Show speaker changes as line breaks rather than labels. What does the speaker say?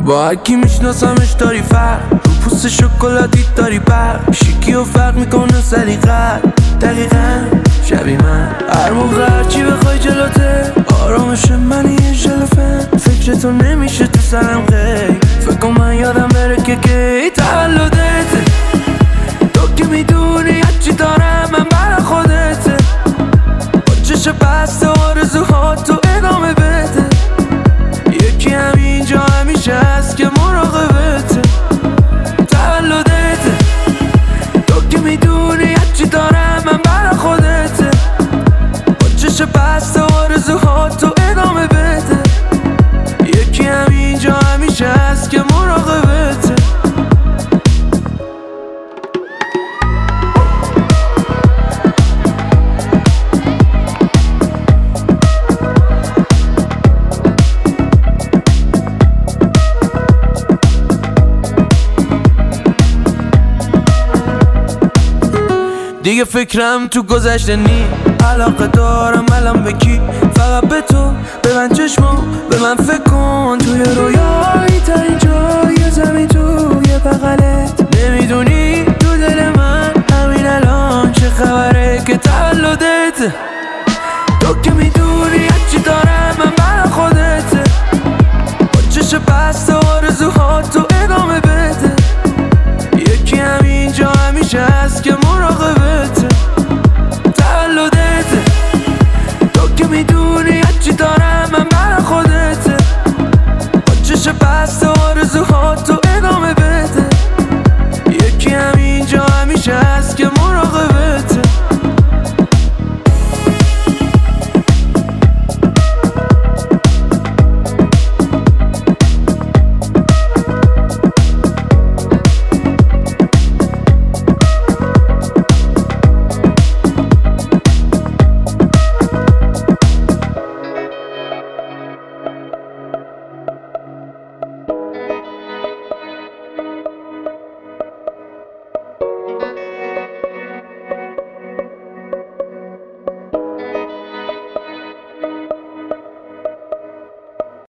با هرکی میشناسمش داری فرق، رو پوست شکلاتی داری برق، شیکی و فرق میکنه سلیقت دقیقا شبیه من. هر موقع هرچی بخوای جلوته، آرامش منی یه ژلوفن، فکرتو نمیشه تو سرم غیر، فکر کن من یادم بره که کی تولدته. تو که میدونی هرچی دارم من برا خودته، با چشم بسته آرزوهاتو ادامه بده، یکی همینجا همیشه هست که مراقبته. تولدته، تو که میدونی هرچی دارم من برا خودته، با چشم بسته آرزوهاتو ادامه بده، یکی همینجا همیشه هست که مراقبته. دیگه فکرم تو گذشته نی، علاقه دارم الان به کی؟ فقط به تو، به من چشمو، به من فکر کن. توی رویایی ترین جای زمین توی بغلت، نمیدونی تو دل من همین الان چه خبره که تولدته. تو که میدونی هرچی دارم من برا خودته، با چشم بسته آرزوهاتو ادامه بده، یکی همینجا همیشه هست که